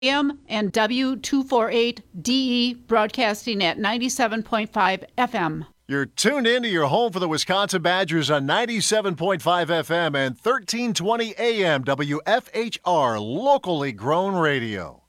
AM and W248DE broadcasting at 97.5 FM. You're tuned in to your home for the Wisconsin Badgers on 97.5 FM and 1320 AM WFHR, locally grown radio.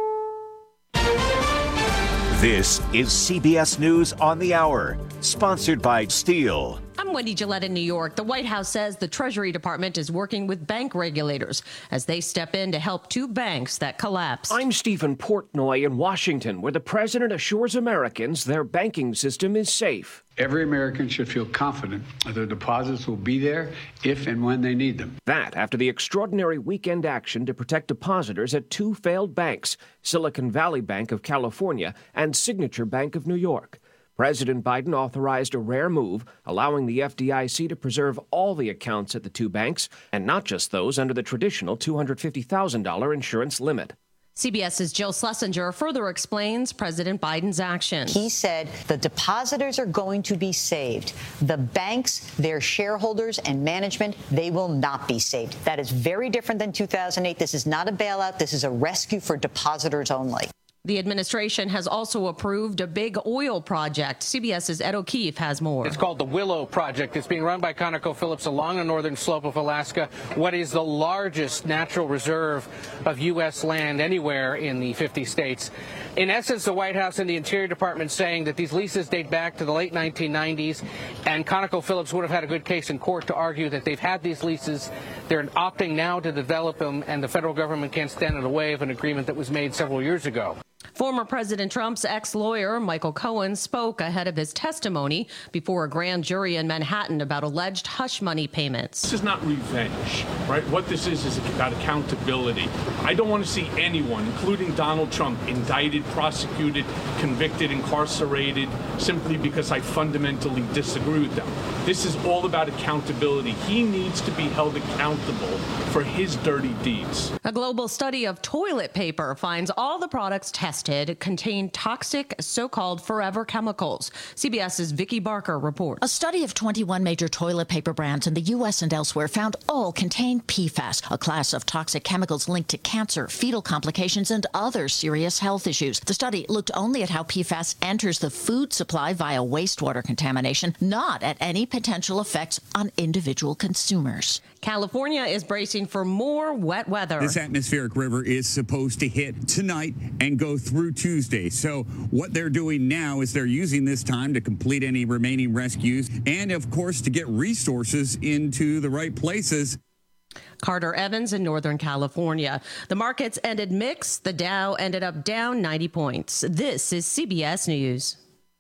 This is CBS News on the Hour, sponsored by Steel. I'm Wendy Gillette in New York. The White House says the Treasury Department is working with bank regulators as they step in to help two banks that collapsed. I'm Stephen Portnoy in Washington, where the president assures Americans their banking system is safe. Every American should feel confident that their deposits will be there if and when they need them. That after the extraordinary weekend action to protect depositors at two failed banks, Silicon Valley Bank of California and Signature Bank of New York. President Biden authorized a rare move, allowing the FDIC to preserve all the accounts at the two banks, and not just those under the traditional $250,000 insurance limit. CBS's Jill Schlesinger further explains President Biden's action. He said the depositors are going to be saved. The banks, their shareholders and management, they will not be saved. That is very different than 2008. This is not a bailout. This is a rescue for depositors only. The administration has also approved a big oil project. CBS's Ed O'Keefe has more. It's called the Willow Project. It's being run by ConocoPhillips along the northern slope of Alaska, what is the largest natural reserve of U.S. land anywhere in the 50 states. In essence, the White House and the Interior Department saying that these leases date back to the late 1990s, and ConocoPhillips would have had a good case in court to argue that they've had these leases. They're opting now to develop them, and the federal government can't stand in the way of an agreement that was made several years ago. Former President Trump's ex-lawyer, Michael Cohen, spoke ahead of his testimony before a grand jury in Manhattan about alleged hush money payments. This is not revenge, right? What this is about accountability. I don't want to see anyone, including Donald Trump, indicted, prosecuted, convicted, incarcerated, simply because I fundamentally disagree with them. This is all about accountability. He needs to be held accountable for his dirty deeds. A global study of toilet paper finds all the products tested contain toxic so-called forever chemicals. CBS's Vicki Barker reports. A study of 21 major toilet paper brands in the U.S. and elsewhere found all contain PFAS, a class of toxic chemicals linked to cancer, fetal complications, and other serious health issues. The study looked only at how PFAS enters the food supply via wastewater contamination, not at any potential effects on individual consumers. California is bracing for more wet weather. This atmospheric river is supposed to hit tonight and go through Tuesday. So what they're doing now is they're using this time to complete any remaining rescues and, of course, to get resources into the right places. Carter Evans in Northern California. The markets ended mixed. The Dow ended up down 90 points. This is CBS News.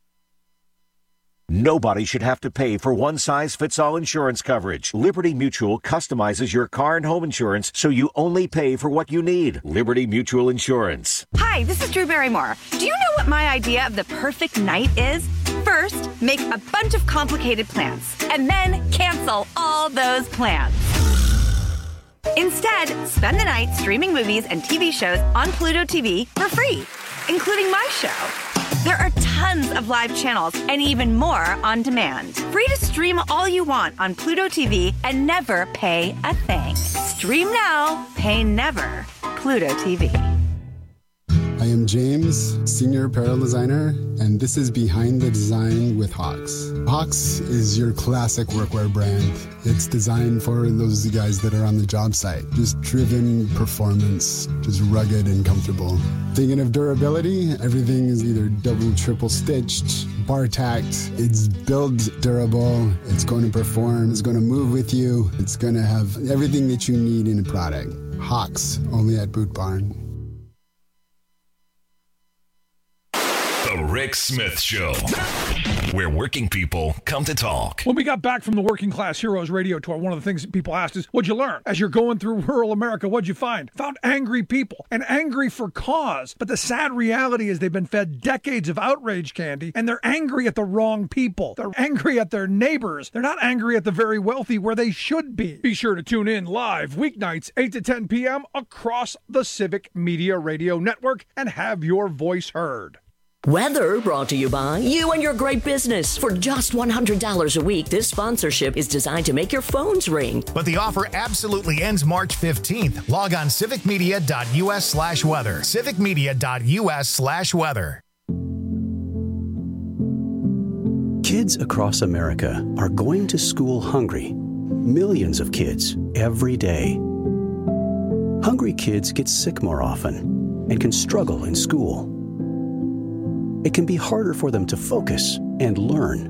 Nobody should have to pay for one-size-fits-all insurance coverage. Liberty Mutual customizes your car and home insurance so you only pay for what you need. Liberty Mutual Insurance. Hi, this is Drew Barrymore. Do you know what my idea of the perfect night is? First, make a bunch of complicated plans, and then cancel all those plans. Instead, spend the night streaming movies and TV shows on Pluto TV for free, including my show. There are tons of live channels and even more on demand. Free to stream all you want on Pluto TV and never pay a thing. Stream now, pay never. Pluto TV. I am James, Senior Apparel Designer, and this is Behind the Design with Hawks. Hawks is your classic workwear brand. It's designed for those guys that are on the job site. Just driven performance, just rugged and comfortable. Thinking of durability, everything is either double, triple stitched, bar tacked. It's build durable, it's going to perform, it's going to move with you, it's going to have everything that you need in a product. Hawks, only at Boot Barn. The Rick Smith Show, where working people come to talk. When we got back from the Working Class Heroes radio tour, one of the things that people asked is, what'd you learn? As you're going through rural America, what'd you find? Found angry people, and angry for cause. But the sad reality is they've been fed decades of outrage candy, and they're angry at the wrong people. They're angry at their neighbors. They're not angry at the very wealthy where they should be. Be sure to tune in live weeknights, 8 to 10 p.m. across the Civic Media Radio Network and have your voice heard. Weather brought to you by you and your great business. For just $100 a week, this sponsorship is designed to make your phones ring. But the offer absolutely ends March 15th. Log on civicmedia.us/weather. civicmedia.us/weather. Kids across America are going to school hungry. Millions of kids every day. Hungry kids get sick more often and can struggle in school. It can be harder for them to focus and learn.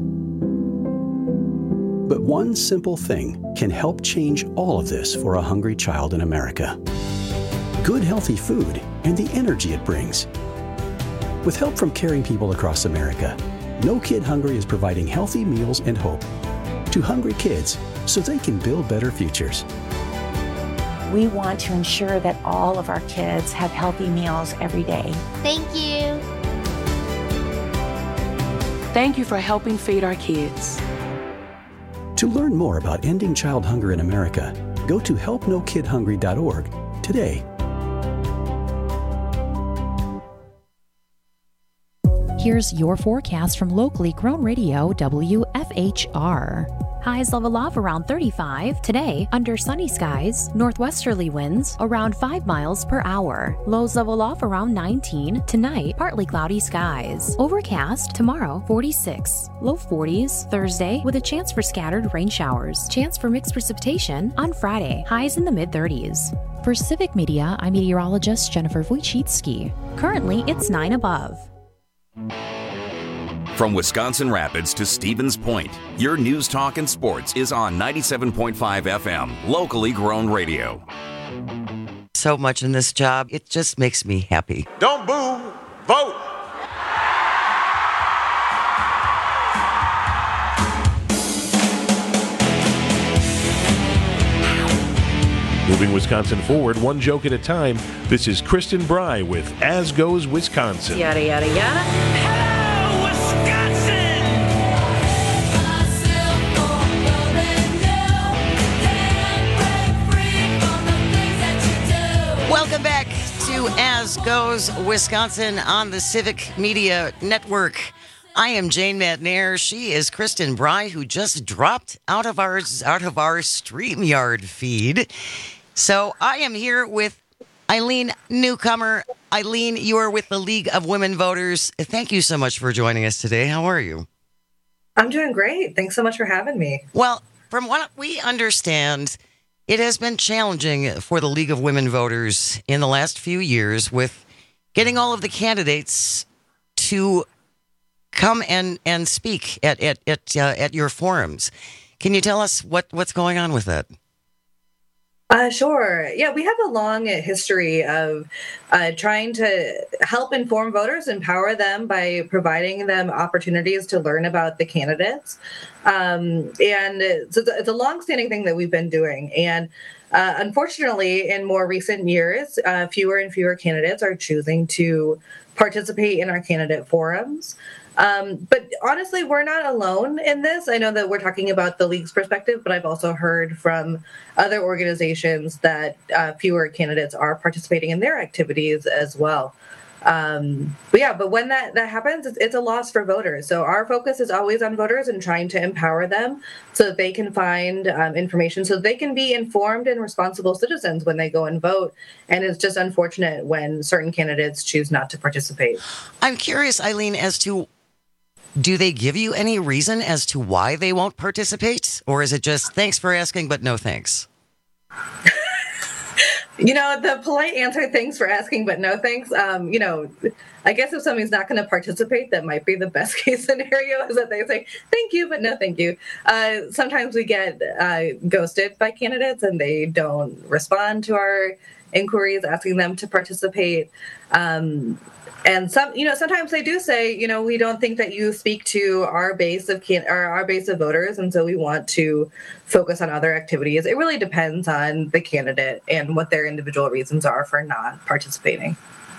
But one simple thing can help change all of this for a hungry child in America. Good, healthy food and the energy it brings. With help from caring people across America, No Kid Hungry is providing healthy meals and hope to hungry kids so they can build better futures. We want to ensure that all of our kids have healthy meals every day. Thank you. Thank you for helping feed our kids. To learn more about ending child hunger in America, go to helpnokidhungry.org today. Here's your forecast from locally grown radio WFHR. Highs level off around 35. Today, under sunny skies, northwesterly winds around 5 miles per hour. Lows level off around 19. Tonight, partly cloudy skies. Overcast, tomorrow, 46. Low 40s. Thursday, with a chance for scattered rain showers. Chance for mixed precipitation on Friday. Highs in the mid-30s. For Civic Media, I'm meteorologist Jennifer Wojcicki. Currently, it's 9 above. From Wisconsin Rapids to Stevens Point, your news, talk, and sports is on 97.5 FM, locally grown radio. So much in this job, it just makes me happy. Don't boo, vote. Moving Wisconsin forward, one joke at a time, this is Kristen Bry with As Goes Wisconsin. Yada, yada, yada. Welcome back to As Goes Wisconsin on the Civic Media Network. I am Jane Madnair. She is Kristen Bry, who just dropped out of our StreamYard feed. So I am here with Eileen Newcomer. Eileen, you are with the League of Women Voters. Thank you so much for joining us today. How are you? I'm doing great. Thanks so much for having me. Well, from what we understand, it has been challenging for the League of Women Voters in the last few years with getting all of the candidates to come and speak at your forums. Can you tell us what's going on with that? Sure. Yeah, we have a long history of trying to help inform voters, empower them by providing them opportunities to learn about the candidates. And so it's a long-standing thing that we've been doing. And unfortunately, in more recent years, fewer and fewer candidates are choosing to participate in our candidate forums. But honestly, we're not alone in this. I know that we're talking about the League's perspective, but I've also heard from other organizations that fewer candidates are participating in their activities as well. But when that happens, it's a loss for voters. So our focus is always on voters and trying to empower them so that they can find information, so they can be informed and responsible citizens when they go and vote. And it's just unfortunate when certain candidates choose not to participate. I'm curious, Eileen, as to do they give you any reason as to why they won't participate? Or is it just thanks for asking, but no thanks? The polite answer, thanks for asking, but no thanks. I guess if somebody's not going to participate, that might be the best case scenario, is that they say, thank you, but no thank you. Sometimes we get ghosted by candidates and they don't respond to our inquiries asking them to participate. And sometimes they do say, we don't think that you speak to our base of our base of voters, and so we want to focus on other activities. It really depends on the candidate and what their individual reasons are for not participating.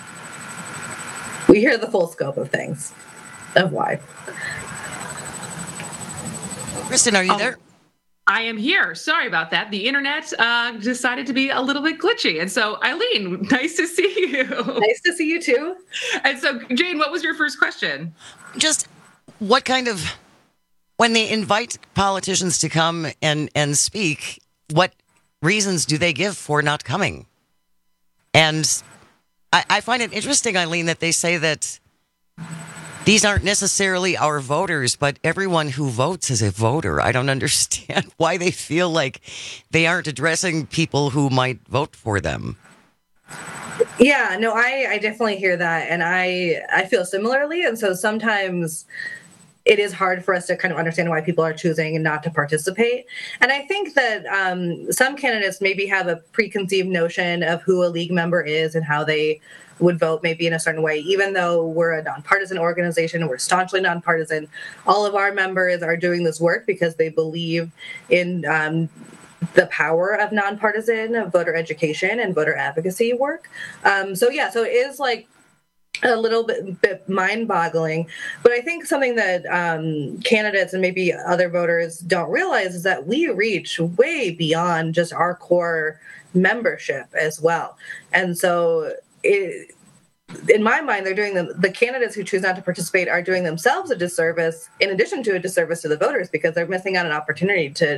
We hear the full scope of things, of why. Kristen, are you there? I am here. Sorry about that. The internet decided to be a little bit glitchy. And so, Eileen, nice to see you. Nice to see you too. And so, Jane, what was your first question? Just what kind of, when they invite politicians to come and speak, what reasons do they give for not coming? And I find it interesting, Eileen, that they say that these aren't necessarily our voters, but everyone who votes is a voter. I don't understand why they feel like they aren't addressing people who might vote for them. Yeah, no, I definitely hear that. And I feel similarly. And so sometimes it is hard for us to kind of understand why people are choosing not to participate. And I think that some candidates maybe have a preconceived notion of who a league member is and how they would vote maybe in a certain way, even though we're a nonpartisan organization, we're staunchly nonpartisan. All of our members are doing this work because they believe in the power of nonpartisan voter education and voter advocacy work. So it is like a little bit mind-boggling. But I think something that candidates and maybe other voters don't realize is that we reach way beyond just our core membership as well. And so in my mind, they're doing the candidates who choose not to participate are doing themselves a disservice, in addition to a disservice to the voters, because they're missing out on an opportunity to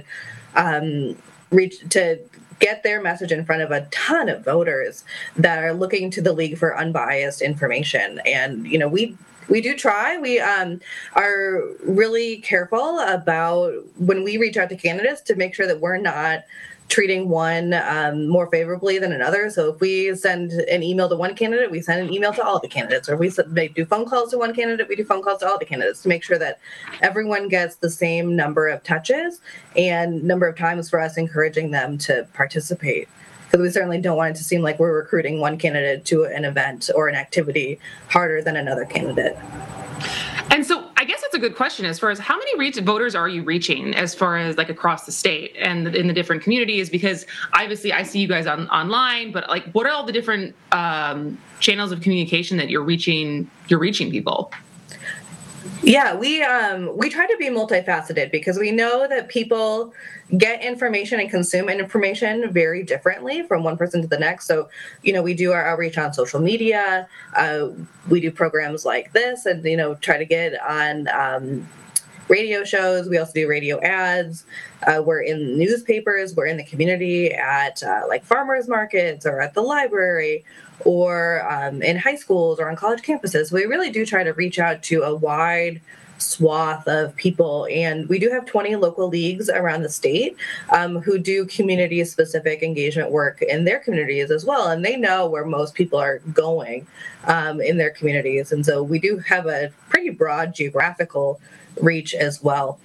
get their message in front of a ton of voters that are looking to the league for unbiased information. And we do try. We are really careful about when we reach out to candidates to make sure that we're not treating one more favorably than another. So if we send an email to one candidate, we send an email to all the candidates. Or if we do phone calls to one candidate, we do phone calls to all the candidates to make sure that everyone gets the same number of touches and number of times for us encouraging them to participate. Because we certainly don't want it to seem like we're recruiting one candidate to an event or an activity harder than another candidate. And so I guess that's a good question as far as how many voters are you reaching as far as like across the state and in the different communities? Because obviously I see you guys online, but like what are all the different channels of communication that you're reaching people? Yeah, we try to be multifaceted because we know that people get information and consume information very differently from one person to the next. So, we do our outreach on social media. We do programs like this and, try to get on radio shows. We also do radio ads. We're in newspapers. We're in the community at like farmers markets or at the library or in high schools or on college campuses. We really do try to reach out to a wide swath of people. And we do have 20 local leagues around the state who do community-specific engagement work in their communities as well. And they know where most people are going in their communities. And so we do have a pretty broad geographical reach as well.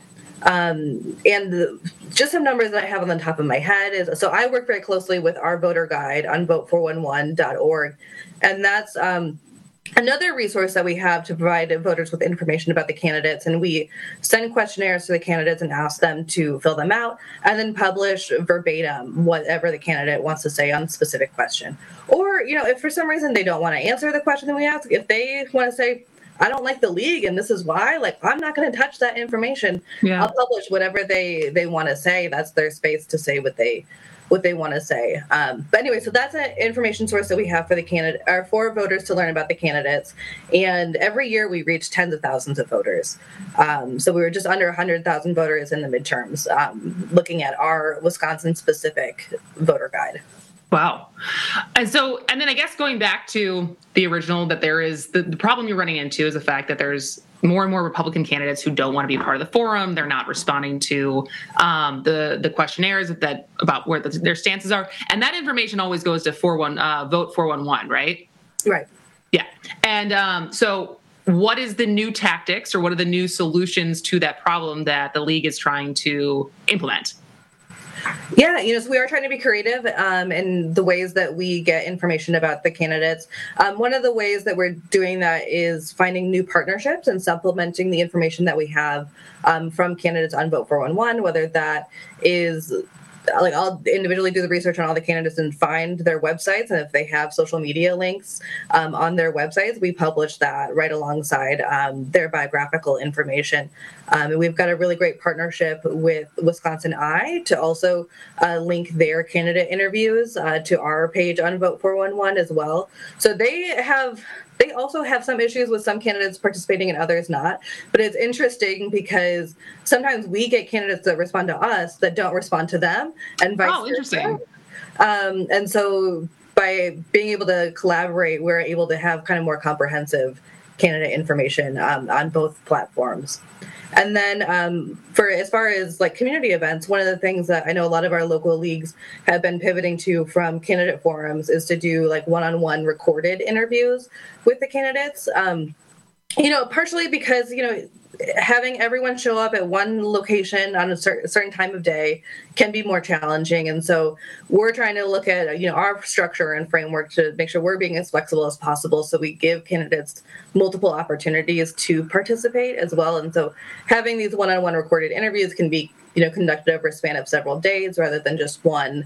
Just some numbers that I have on the top of my head is, so I work very closely with our voter guide on vote411.org. And that's another resource that we have to provide voters with information about the candidates. And we send questionnaires to the candidates and ask them to fill them out and then publish verbatim whatever the candidate wants to say on a specific question. Or, if for some reason they don't want to answer the question that we ask, if they want to say, I don't like the league and this is why, I'm not going to touch that information. Yeah. I'll publish whatever they want to say. That's their space to say what they want to say. But anyway, so that's an information source that we have for the candidate or for voters to learn about the candidates. And every year we reach tens of thousands of voters. So we were just under 100,000 voters in the midterms, looking at our Wisconsin specific voter guide. Wow. And then I guess going back to the original, that there is the problem you're running into is the fact that there's more and more Republican candidates who don't want to be part of the forum. They're not responding to the questionnaires about where their stances are. And that information always goes to vote 411, right? Right. Yeah. And so what is the new tactics or what are the new solutions to that problem that the league is trying to implement? Yeah, so we are trying to be creative in the ways that we get information about the candidates. One of the ways that we're doing that is finding new partnerships and supplementing the information that we have from candidates on Vote 411, whether that is I'll individually do the research on all the candidates and find their websites, and if they have social media links on their websites, we publish that right alongside their biographical information. And we've got a really great partnership with Wisconsin Eye to also link their candidate interviews to our page on Vote 411 as well. So they also have some issues with some candidates participating and others not. But it's interesting because sometimes we get candidates that respond to us that don't respond to them, and vice versa. Interesting. And so by being able to collaborate, we're able to have kind of more comprehensive candidate information on both platforms. And then for as far as like community events, one of the things that I know a lot of our local leagues have been pivoting to from candidate forums is to do like one-on-one recorded interviews with the candidates. Partially because, having everyone show up at one location on a certain time of day can be more challenging. And so we're trying to look at, our structure and framework to make sure we're being as flexible as possible. So we give candidates multiple opportunities to participate as well. And so having these one-on-one recorded interviews can be, conducted over a span of several days rather than just one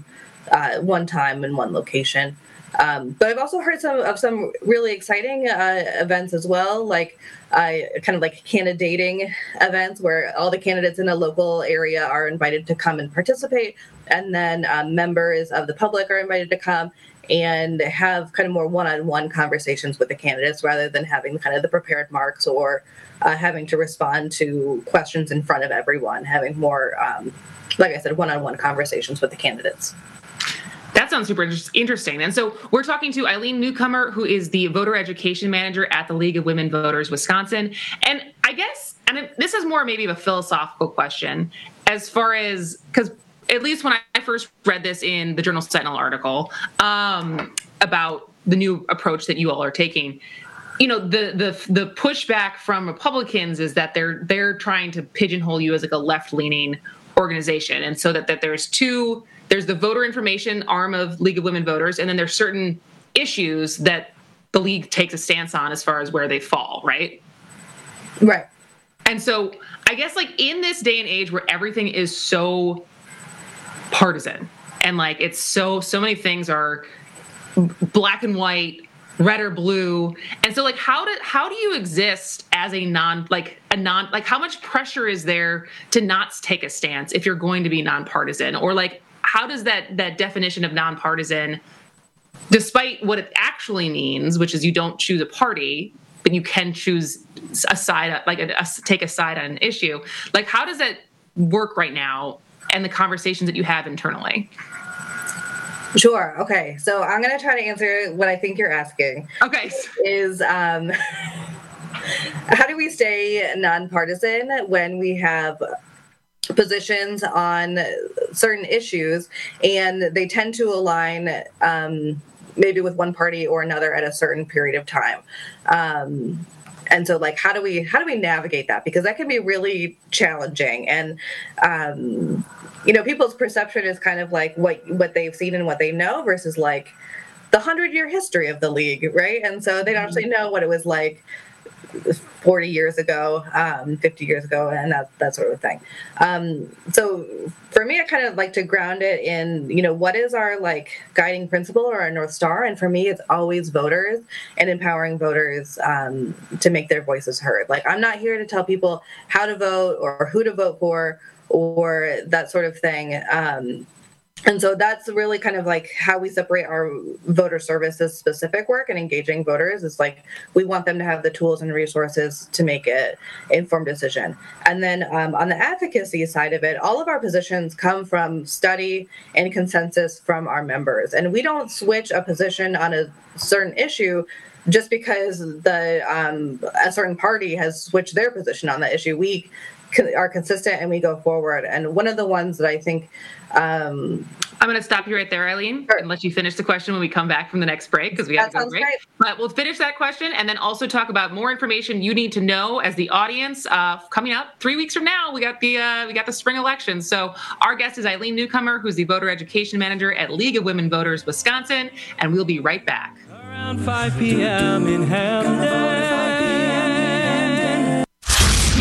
time in one location. But I've also heard some really exciting events as well, like kind of like candidating events where all the candidates in a local area are invited to come and participate, and then members of the public are invited to come and have kind of more one-on-one conversations with the candidates rather than having kind of the prepared marks or having to respond to questions in front of everyone, having more, like I said, one-on-one conversations with the candidates. That sounds super interesting. And so we're talking to Eileen Newcomer, who is the voter education manager at the League of Women Voters Wisconsin. And I guess, and this is more maybe of a philosophical question, as far as, because at least when I first read this in the Journal Sentinel article about the new approach that you all are taking, the pushback from Republicans is that they're trying to pigeonhole you as like a left-leaning organization. And so that there's the voter information arm of League of Women Voters, and then there's certain issues that the league takes a stance on as far as where they fall, right? Right. And so I guess like in this day and age where everything is so partisan and like it's so many things are black and white, red or blue. And so like how do you exist as how much pressure is there to not take a stance if you're going to be nonpartisan? Or like how does that definition of nonpartisan, despite what it actually means, which is you don't choose a party, but you can choose a side, take a side on an issue. Like how does that work right now and the conversations that you have internally? Sure. Okay. So I'm going to try to answer what I think you're asking. Okay. Is how do we stay nonpartisan when we have positions on certain issues and they tend to align maybe with one party or another at a certain period of time? And so like, how do we navigate that? Because that can be really challenging. And, people's perception is kind of like what they've seen and what they know versus like the 100-year history of the league. Right. And so they don't actually know what it was like 40 years ago, 50 years ago, and that sort of thing. So for me, I kind of like to ground it in, what is our like guiding principle or our North Star? And for me, it's always voters and empowering voters to make their voices heard. Like, I'm not here to tell people how to vote or who to vote for or that sort of thing. And so that's really kind of like how we separate our voter services specific work and engaging voters is like we want them to have the tools and resources to make an informed decision. And then on the advocacy side of it, all of our positions come from study and consensus from our members. And we don't switch a position on a certain issue just because a certain party has switched their position on the issue. We are consistent and we go forward. And one of the ones that I think I'm going to stop you right there, Eileen, and let you finish the question when we come back from the next break because we have to go break. Great. But we'll finish that question and then also talk about more information you need to know as the audience coming up 3 weeks from now. We got the spring election. So our guest is Eileen Newcomer, who's the voter education manager at League of Women Voters Wisconsin, and we'll be right back. Around 5 p.m. in Hamden.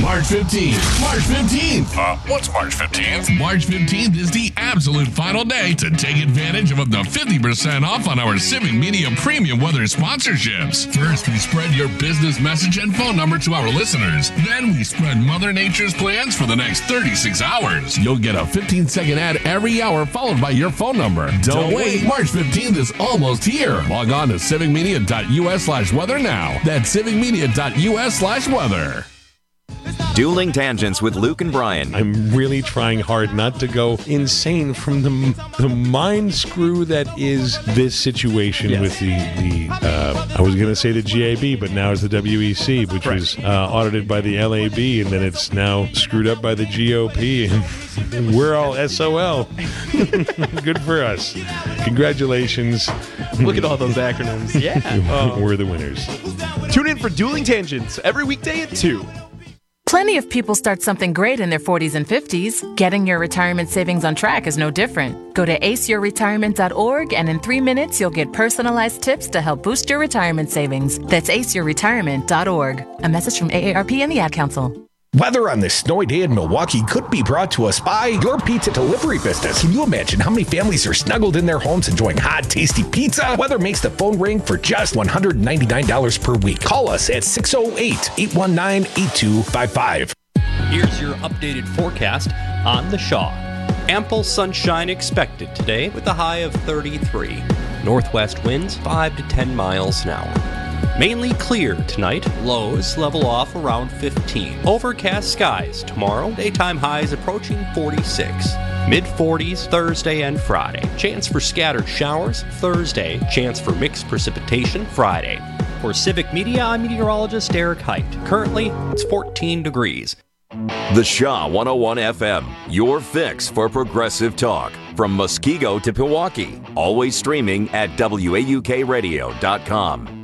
March 15th. March 15th. What's March 15th? March 15th is the absolute final day to take advantage of up to 50% off on our Civic Media Premium Weather sponsorships. First, we spread your business message and phone number to our listeners. Then we spread Mother Nature's plans for the next 36 hours. You'll get a 15-second ad every hour followed by your phone number. Don't wait. March 15th is almost here. Log on to civicmedia.us/weather now. That's civicmedia.us/weather. Dueling Tangents with Luke and Brian. I'm really trying hard not to go insane from the mind screw that is this situation with the I was going to say the GAB, but now it's the WEC, which was audited by the LAB, and then it's now screwed up by the GOP, and we're all SOL. Good for us. Congratulations. Look at all those acronyms. Yeah. We're the winners. Tune in for Dueling Tangents every weekday at 2. Plenty of people start something great in their 40s and 50s. Getting your retirement savings on track is no different. Go to aceyourretirement.org, and in 3 minutes, you'll get personalized tips to help boost your retirement savings. That's aceyourretirement.org. A message from AARP and the Ad Council. Weather on this snowy day in Milwaukee could be brought to us by your pizza delivery business. Can you imagine how many families are snuggled in their homes enjoying hot, tasty pizza? Weather makes the phone ring for just $199 per week. Call us at 608-819-8255. Here's your updated forecast on the Shaw. Ample sunshine expected today with a high of 33. Northwest winds 5 to 10 miles an hour. Mainly clear tonight, lows level off around 15. Overcast skies tomorrow, daytime highs approaching 46. Mid-40s Thursday and Friday. Chance for scattered showers Thursday, chance for mixed precipitation Friday. For Civic Media, I'm meteorologist Eric Height. Currently, it's 14 degrees. The Shaw 101 FM, your fix for progressive talk. From Muskego to Pewaukee. Always streaming at WAUKradio.com.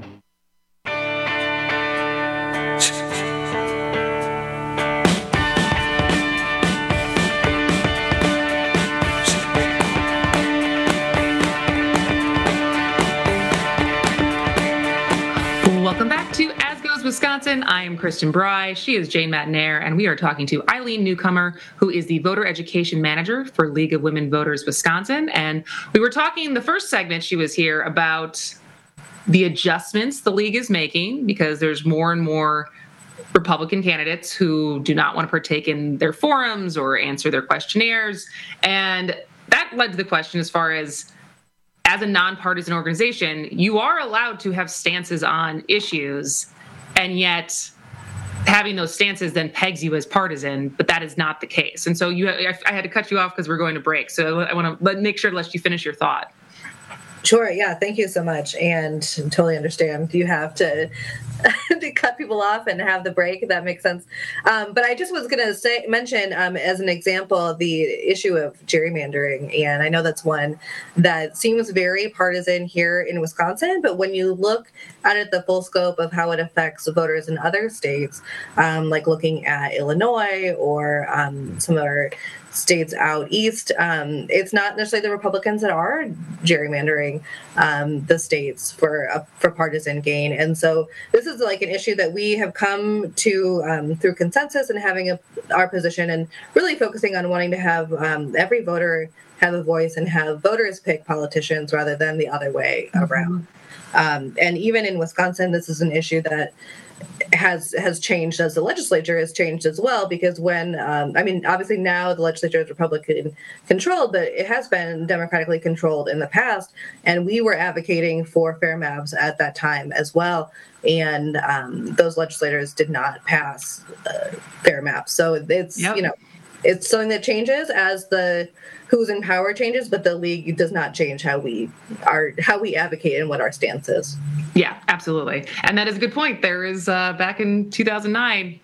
Welcome back to As Goes Wisconsin. I am Kristen Bry. She is Jane Matnair, and we are talking to Eileen Newcomer, who is the Voter Education Manager for League of Women Voters Wisconsin. And we were talking the first segment she was here about the adjustments the league is making because there's more and more Republican candidates who do not want to partake in their forums or answer their questionnaires. And that led to the question as far as a nonpartisan organization, you are allowed to have stances on issues, and yet having those stances then pegs you as partisan, but that is not the case. And so I had to cut you off because we're going to break. So I want to make sure to let you finish your thought. Sure. Yeah. Thank you so much. And totally understand you have to cut people off and have the break. That makes sense. But I just was going to mention as an example, the issue of gerrymandering. And I know that's one that seems very partisan here in Wisconsin. But when you look at the full scope of how it affects voters in other states, like looking at Illinois or some other states out east, it's not necessarily the Republicans that are gerrymandering the states for partisan gain. And so this is like an issue that we have come to through consensus and having our position and really focusing on wanting to have every voter have a voice and have voters pick politicians rather than the other way around. And even in Wisconsin, this is an issue that has changed as the legislature has changed as well, because when obviously now the legislature is Republican controlled, but it has been democratically controlled in the past, and we were advocating for fair maps at that time as well, and those legislators did not pass fair maps. So it's it's something that changes as the who's in power changes, but the league does not change how we advocate and what our stance is. Yeah, absolutely. And that is a good point. There is back in 2009,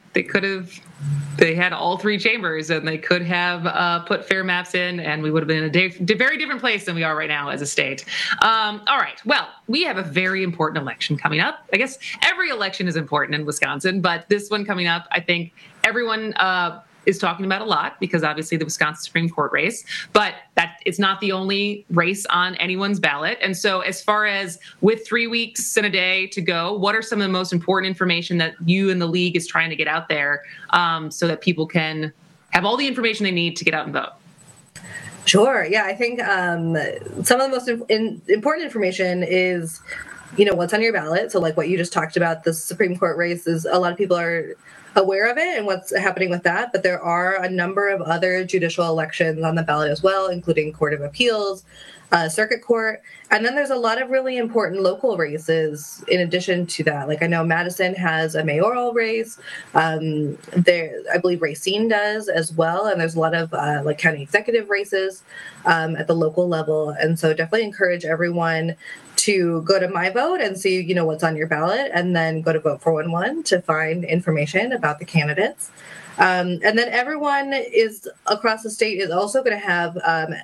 they had all three chambers and they could have put fair maps in, and we would have been in a very different place than we are right now as a state. All right. Well, we have a very important election coming up. I guess every election is important in Wisconsin, but this one coming up, I think everyone is talking about a lot because obviously the Wisconsin Supreme Court race, but that it's not the only race on anyone's ballot. And so as far as with 3 weeks and a day to go, what are some of the most important information that you and the league is trying to get out there so that people can have all the information they need to get out and vote? Sure. Yeah, I think some of the most important information is, what's on your ballot. So like what you just talked about, the Supreme Court race is a lot of people are aware of it and what's happening with that. But there are a number of other judicial elections on the ballot as well, including Court of Appeals, Circuit Court. And then there's a lot of really important local races in addition to that. Like I know Madison has a mayoral race. I believe Racine does as well. And there's a lot of like county executive races at the local level. And so definitely encourage everyone to go to My Vote and see, what's on your ballot, and then go to Vote 411 to find information about the candidates. And then everyone is across the state is also going to have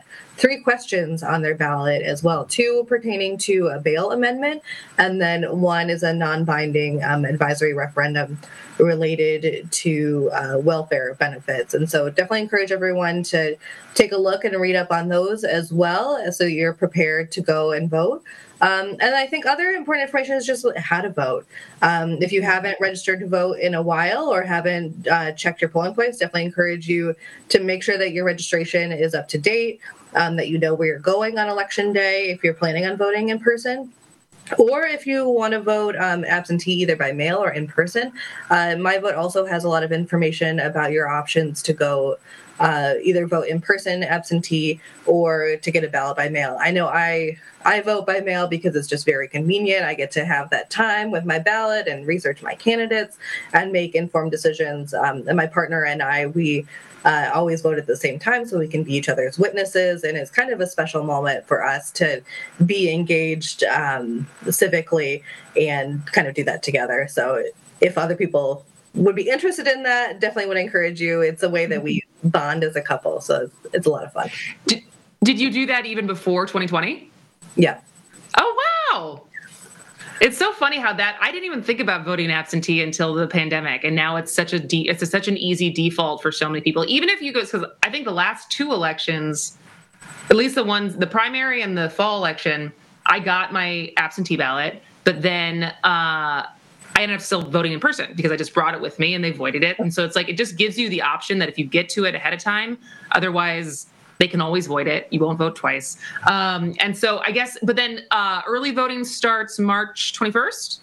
3 questions on their ballot as well, 2 pertaining to a bail amendment, and then 1 is a non-binding advisory referendum related to welfare benefits. And so definitely encourage everyone to take a look and read up on those as well, so you're prepared to go and vote. And I think other important information is just how to vote. If you haven't registered to vote in a while or haven't checked your polling place, definitely encourage you to make sure that your registration is up to date, that you know where you're going on election day if you're planning on voting in person. Or if you want to vote absentee either by mail or in person, My Vote also has a lot of information about your options to go either vote in person, absentee, or to get a ballot by mail. I know I vote by mail because it's just very convenient. I get to have that time with my ballot and research my candidates and make informed decisions. And my partner and I, we always vote at the same time so we can be each other's witnesses. And it's kind of a special moment for us to be engaged civically and kind of do that together. So if other people would be interested in that, definitely would encourage you. It's a way that we bond as a couple. So it's a lot of fun. Did you do that even before 2020? Yeah. Oh, wow. It's so funny how that I didn't even think about voting absentee until the pandemic, and now it's such an easy default for so many people. Even if you go, because I think the last 2 elections, at least the primary and the fall election, I got my absentee ballot, but then I ended up still voting in person because I just brought it with me and they voided it. And so it's like it just gives you the option that if you get to it ahead of time, otherwise they can always void it. You won't vote twice. And so I guess, but then early voting starts March 21st?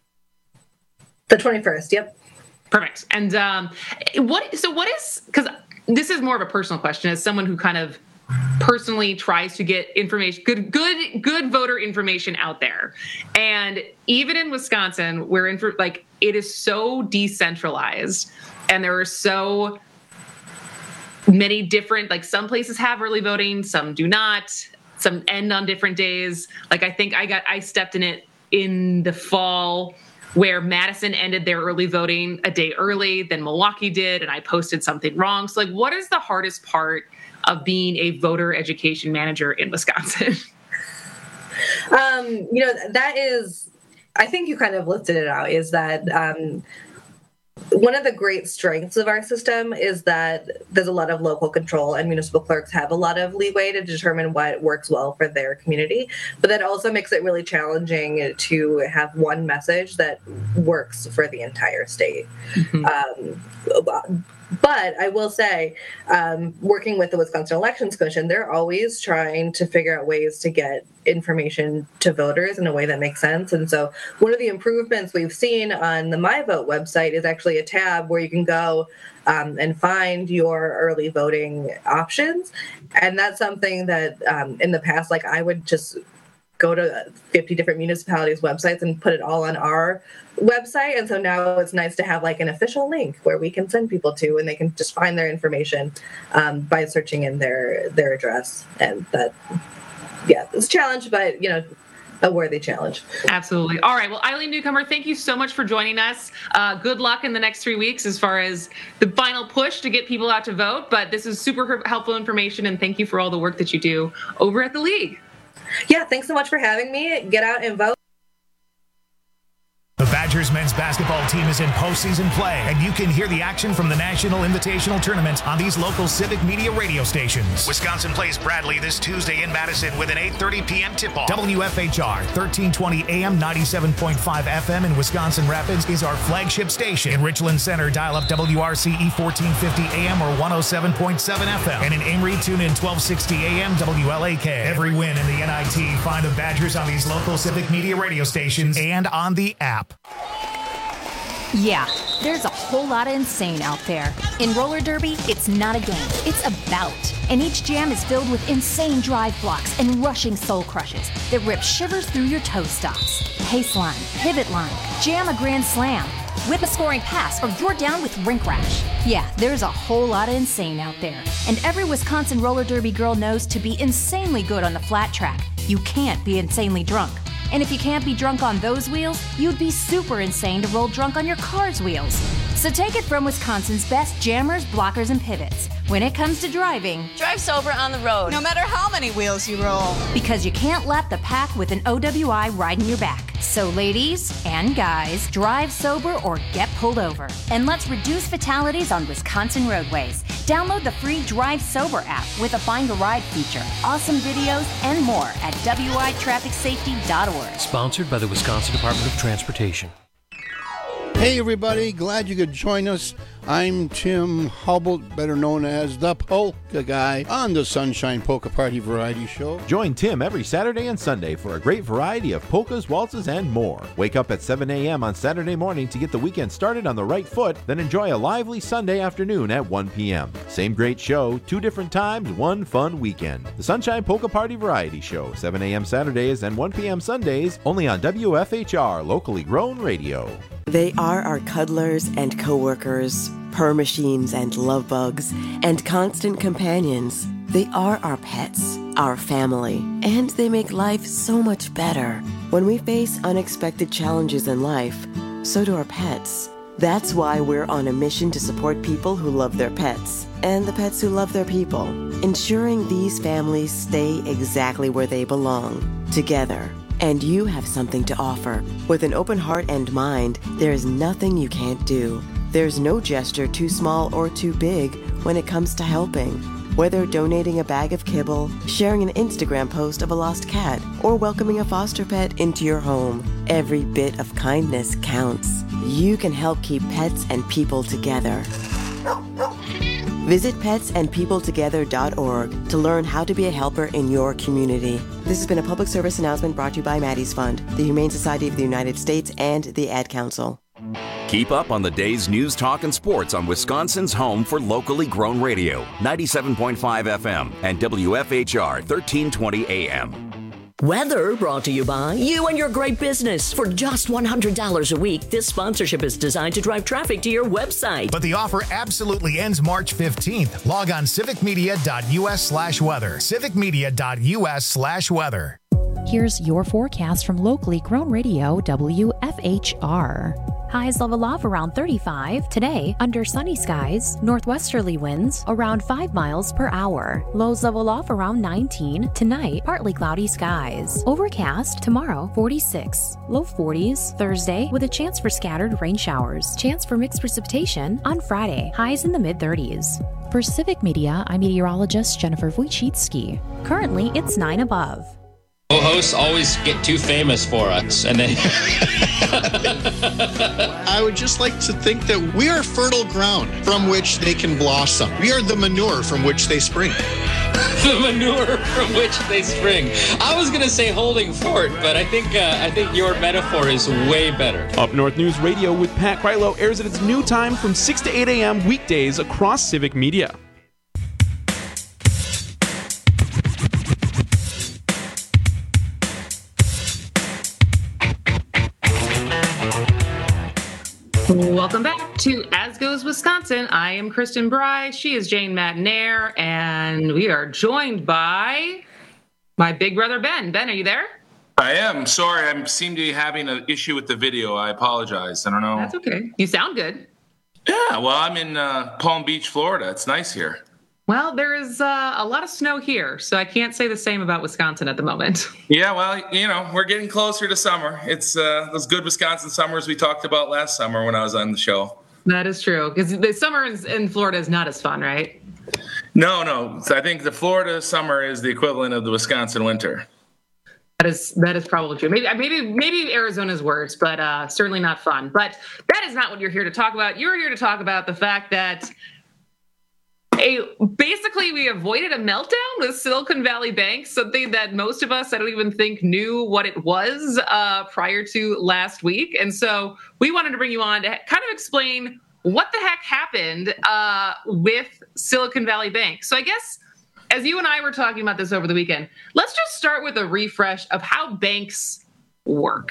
The 21st, yep. Perfect. And because this is more of a personal question as someone who kind of personally tries to get information, good voter information out there. And even in Wisconsin, it is so decentralized and there are so many different, some places have early voting, some do not, some end on different days. I think I stepped in it in the fall where Madison ended their early voting a day early than Milwaukee did, and I posted something wrong. So what is the hardest part of being a voter education manager in Wisconsin? That is, I think you kind of listed it out, is that one of the great strengths of our system is that there's a lot of local control and municipal clerks have a lot of leeway to determine what works well for their community. But that also makes it really challenging to have one message that works for the entire state. Mm-hmm. But I will say, working with the Wisconsin Elections Commission, they're always trying to figure out ways to get information to voters in a way that makes sense. And so one of the improvements we've seen on the My Vote website is actually a tab where you can go and find your early voting options. And that's something that in the past, I would just go to 50 different municipalities' websites and put it all on our website. And so now it's nice to have an official link where we can send people to and they can just find their information by searching in their address. And that, it's a challenge, but a worthy challenge. Absolutely. All right. Well, Eileen Newcomer, thank you so much for joining us. Good luck in the next 3 weeks as far as the final push to get people out to vote. But this is super helpful information, and thank you for all the work that you do over at the League. Yeah, thanks so much for having me. Get out and vote. The Badger Badgers men's basketball team is in postseason play, and you can hear the action from the National Invitational Tournament on these local Civic Media radio stations. Wisconsin plays Bradley this Tuesday in Madison with an 8:30 p.m. tip-off. WFHR 1320 AM 97.5 FM in Wisconsin Rapids is our flagship station. In Richland Center, dial up WRCE 1450 AM or 107.7 FM. And in Amory, tune in 1260 AM WLAK. Every win in the NIT, find the Badgers on these local Civic Media radio stations and on the app. Yeah, there's a whole lot of insane out there. In roller derby, it's not a game, it's a bout. And each jam is filled with insane drive blocks and rushing soul crushes that rip shivers through your toe stops. Pace line, pivot line, jam a grand slam, whip a scoring pass, or you're down with rink rash. Yeah, there's a whole lot of insane out there. And every Wisconsin roller derby girl knows to be insanely good on the flat track, you can't be insanely drunk. And if you can't be drunk on those wheels, you'd be super insane to roll drunk on your car's wheels. So take it from Wisconsin's best jammers, blockers, and pivots. When it comes to driving, drive sober on the road, no matter how many wheels you roll. Because you can't lap the pack with an OWI riding your back. So ladies and guys, drive sober or get pulled over. And let's reduce fatalities on Wisconsin roadways. Download the free Drive Sober app with a Find a Ride feature, awesome videos, and more at witrafficsafety.org. Sponsored by the Wisconsin Department of Transportation. Hey everybody, glad you could join us. I'm Tim Hubble, better known as the Polka Guy, on the Sunshine Polka Party Variety Show. Join Tim every Saturday and Sunday for a great variety of polkas, waltzes, and more. Wake up at 7 a.m. on Saturday morning to get the weekend started on the right foot, then enjoy a lively Sunday afternoon at 1 p.m. Same great show, 2 different times, 1 fun weekend. The Sunshine Polka Party Variety Show, 7 a.m. Saturdays and 1 p.m. Sundays, only on WFHR, locally grown radio. They are our cuddlers and coworkers, purr machines and love bugs, and constant companions. They are our pets, our family, and they make life so much better. When we face unexpected challenges in life, so do our pets. That's why we're on a mission to support people who love their pets and the pets who love their people, ensuring these families stay exactly where they belong, together. And you have something to offer. With an open heart and mind, there is nothing you can't do. There's no gesture too small or too big when it comes to helping. Whether donating a bag of kibble, sharing an Instagram post of a lost cat, or welcoming a foster pet into your home, every bit of kindness counts. You can help keep pets and people together. Visit petsandpeopletogether.org to learn how to be a helper in your community. This has been a public service announcement brought to you by Maddie's Fund, the Humane Society of the United States, and the Ad Council. Keep up on the day's news, talk, and sports on Wisconsin's home for locally grown radio, 97.5 FM and WFHR 1320 AM. Weather brought to you by you and your great business. For just $100 a week, this sponsorship is designed to drive traffic to your website. But the offer absolutely ends March 15th. Log on civicmedia.us/weather. civicmedia.us/weather. Here's your forecast from locally grown radio WFHR. Highs level off around 35. Today, under sunny skies, northwesterly winds around 5 miles per hour. Lows level off around 19. Tonight, partly cloudy skies. Overcast. Tomorrow, 46. Low 40s. Thursday, with a chance for scattered rain showers. Chance for mixed precipitation on Friday. Highs in the mid-30s. For Civic Media, I'm meteorologist Jennifer Wojcicki. Currently, it's 9 above. Co-hosts always get too famous for us, and then I would just like to think that we are fertile ground from which they can blossom. We are the manure from which they spring. The manure from which they spring. I was gonna say holding fort, but I think your metaphor is way better. Up North News Radio with Pat Krylo airs at its new time from 6 to 8 a.m. weekdays across Civic Media. Welcome back to As Goes Wisconsin. I am Kristen Bry. She is Jane Matnair, and we are joined by my big brother, Ben. Ben, are you there? I am. Sorry, I seem to be having an issue with the video. I apologize. I don't know. That's okay. You sound good. Yeah, well, I'm in Palm Beach, Florida. It's nice here. Well, there is a lot of snow here, so I can't say the same about Wisconsin at the moment. Yeah, well, we're getting closer to summer. It's those good Wisconsin summers we talked about last summer when I was on the show. That is true, because the summer in Florida is not as fun, right? No. I think the Florida summer is the equivalent of the Wisconsin winter. That is probably true. Maybe Arizona's worse, but certainly not fun. But that is not what you're here to talk about. You're here to talk about the fact that basically we avoided a meltdown with Silicon Valley Bank, something that most of us, I don't even think, knew what it was prior to last week. And so we wanted to bring you on to kind of explain what the heck happened with Silicon Valley Bank. So I guess as you and I were talking about this over the weekend, let's just start with a refresh of how banks work.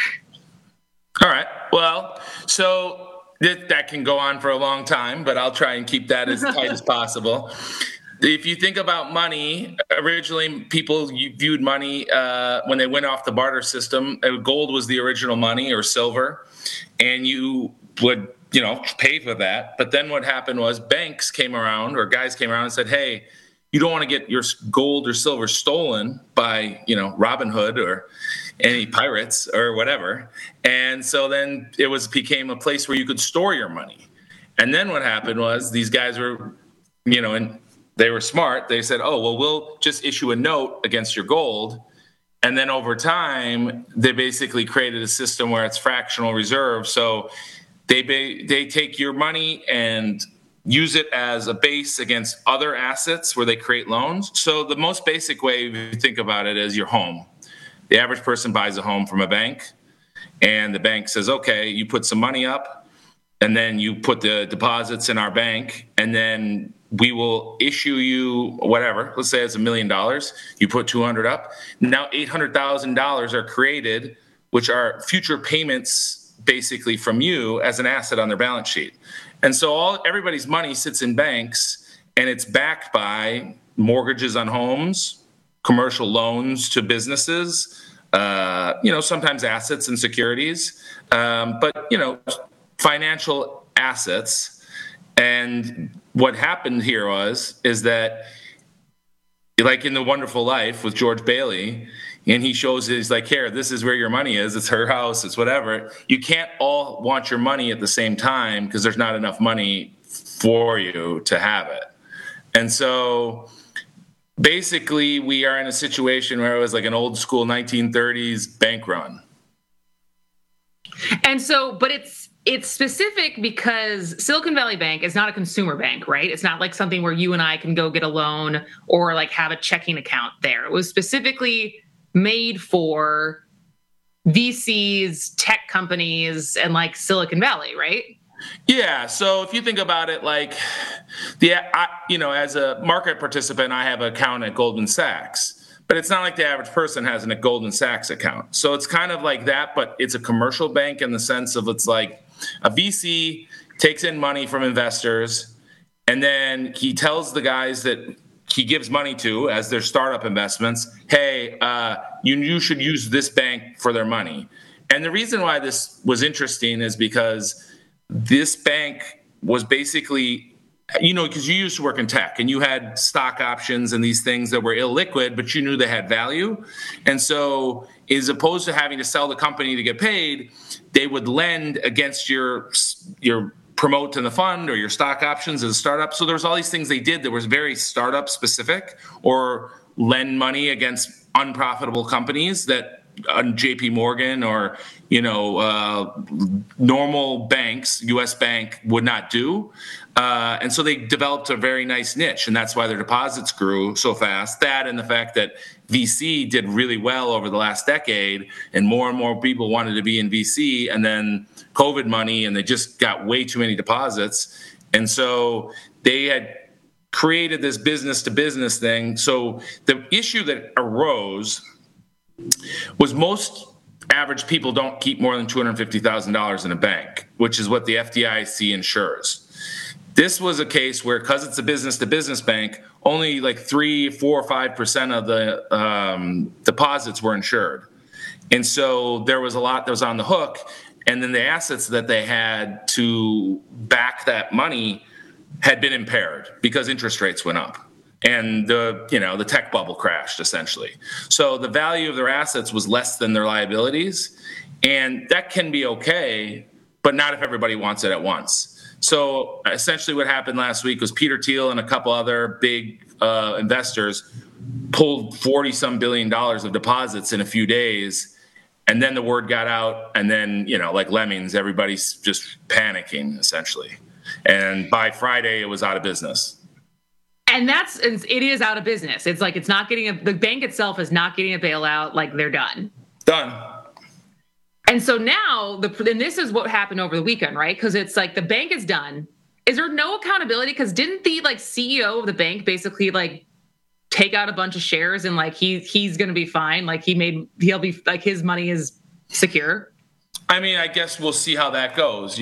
All right. Well, so that can go on for a long time, but I'll try and keep that as tight as possible. If you think about money, originally people viewed money when they went off the barter system. Gold was the original money, or silver, and you would pay for that. But then what happened was banks came around, or guys came around and said, hey, you don't want to get your gold or silver stolen by Robin Hood or any pirates or whatever. And so then it became a place where you could store your money. And then what happened was these guys were, and they were smart. They said, oh, well, we'll just issue a note against your gold. And then over time, they basically created a system where it's fractional reserve. So they take your money and use it as a base against other assets where they create loans. So the most basic way, if you think about it, is your home. The average person buys a home from a bank, and the bank says, okay, you put some money up, and then you put the deposits in our bank, and then we will issue you whatever. Let's say it's $1 million. You put 200 up. Now $800,000 are created, which are future payments basically from you as an asset on their balance sheet. And so everybody's money sits in banks, and it's backed by mortgages on homes, commercial loans to businesses, sometimes assets and securities, but financial assets. And what happened here is that, like in The Wonderful Life with George Bailey, and he shows it, he's like, here, this is where your money is. It's her house. It's whatever. You can't all want your money at the same time because there's not enough money for you to have it. And so basically we are in a situation where it was like an old school 1930s bank run. And so, but it's specific because Silicon Valley Bank is not a consumer bank, right? It's not like something where you and I can go get a loan or like have a checking account there. It was specifically made for VCs, tech companies, and like Silicon Valley, right? Yeah. So if you think about it, like as a market participant, I have an account at Goldman Sachs, but it's not like the average person has a Goldman Sachs account. So it's kind of like that, but it's a commercial bank in the sense of it's like a VC takes in money from investors, and then he tells the guys that he gives money to as their startup investments, hey, you should use this bank for their money. And the reason why this was interesting is because this bank was basically, because you used to work in tech and you had stock options and these things that were illiquid, but you knew they had value. And so as opposed to having to sell the company to get paid, they would lend against your promote in the fund or your stock options as a startup. So there was all these things they did that was very startup specific, or lend money against unprofitable companies that JP Morgan or, normal banks, US Bank would not do. And so they developed a very nice niche, and that's why their deposits grew so fast. That and the fact that VC did really well over the last decade, and more people wanted to be in VC, and then COVID money, and they just got way too many deposits. And so they had created this business to business thing. So the issue that arose was most average people don't keep more than $250,000 in a bank, which is what the FDIC insures. This was a case where, because it's a business-to-business bank, only like 3, 4, or 5% of the deposits were insured. And so there was a lot that was on the hook. And then the assets that they had to back that money had been impaired because interest rates went up. and the tech bubble crashed essentially. So the value of their assets was less than their liabilities, and that can be okay, but not if everybody wants it at once. So essentially what happened last week was Peter Thiel and a couple other big investors pulled $40-some billion of deposits in a few days, and then the word got out, and then, like lemmings, everybody's just panicking essentially. And by Friday, it was out of business. And it is out of business. It's like, it's not getting the bank itself is not getting a bailout. Like, they're done. And so now and this is what happened over the weekend, right? Because it's like the bank is done. Is there no accountability? Because didn't the CEO of the bank basically take out a bunch of shares and he's going to be fine? He'll be his money is secure. I mean, I guess we'll see how that goes.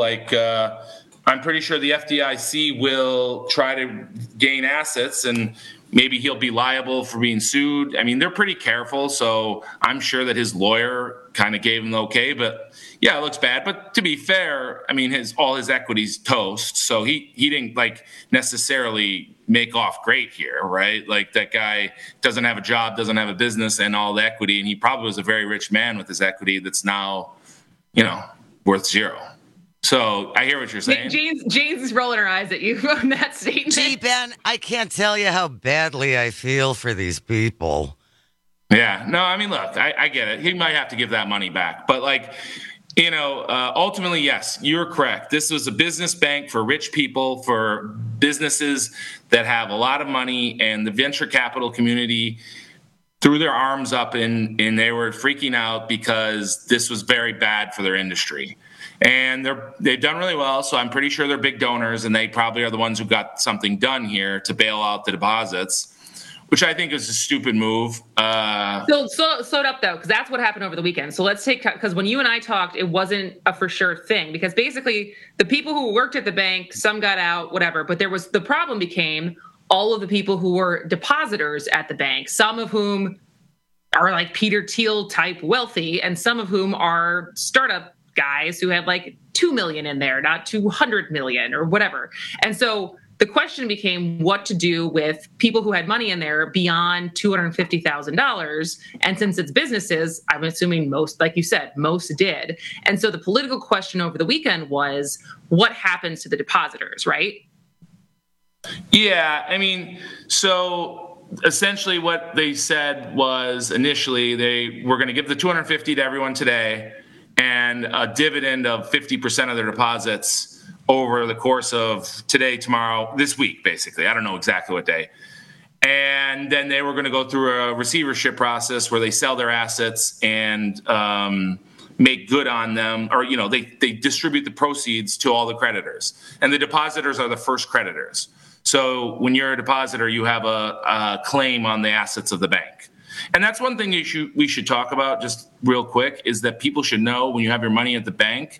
I'm pretty sure the FDIC will try to gain assets, and maybe he'll be liable for being sued. I mean, they're pretty careful, so I'm sure that his lawyer kind of gave him the okay. But yeah, it looks bad. But to be fair, I mean, all his equity's toast, so he didn't necessarily make off great here, right? That guy doesn't have a job, doesn't have a business, and all the equity, and he probably was a very rich man with his equity that's now, worth zero. So I hear what you're saying. Jane's is rolling her eyes at you on that statement. Gee, Ben, I can't tell you how badly I feel for these people. Yeah. No, I mean, look, I get it. He might have to give that money back. But ultimately, yes, you're correct. This was a business bank for rich people, for businesses that have a lot of money, and the venture capital community threw their arms up and they were freaking out because this was very bad for their industry. And they've done really well, so I'm pretty sure they're big donors, and they probably are the ones who got something done here to bail out the deposits, which I think is a stupid move. So slow it up, though, because that's what happened over the weekend. So let's because when you and I talked, it wasn't a for sure thing, because basically the people who worked at the bank, some got out, whatever, but the problem became all of the people who were depositors at the bank, some of whom are like Peter Thiel type wealthy, and some of whom are startup guys who had $2 million in there, not 200 million or whatever. And so the question became what to do with people who had money in there beyond $250,000. And since it's businesses, I'm assuming most, like you said, most did. And so the political question over the weekend was what happens to the depositors, right? Yeah, I mean, so essentially what they said was initially they were going to give the $250 to everyone today, and a dividend of 50% of their deposits over the course of today, tomorrow, this week, basically. I don't know exactly what day. And then they were going to go through a receivership process where they sell their assets and make good on them, or, they distribute the proceeds to all the creditors. And the depositors are the first creditors. So when you're a depositor, you have a claim on the assets of the bank. And that's one thing we should talk about just real quick, is that people should know when you have your money at the bank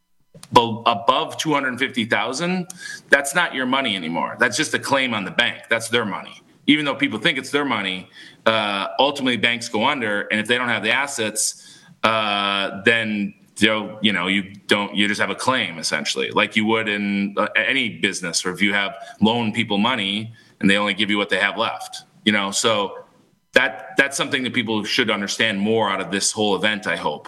above $250,000, that's not your money anymore. That's just a claim on the bank. That's their money. Even though people think it's their money, ultimately banks go under, and if they don't have the assets, then you just have a claim essentially, like you would in any business, or if you have loaned people money and they only give you what they have left. So that's something that people should understand more out of this whole event, I hope.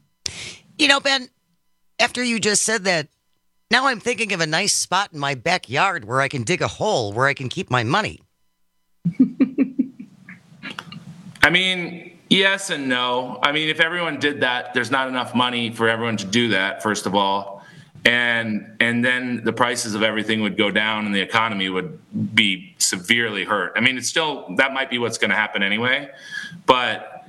Ben, after you just said that, now I'm thinking of a nice spot in my backyard where I can dig a hole where I can keep my money. I mean, yes and no. I mean, if everyone did that, there's not enough money for everyone to do that, first of all. And then the prices of everything would go down and the economy would be severely hurt. I mean, that might be what's going to happen anyway. But,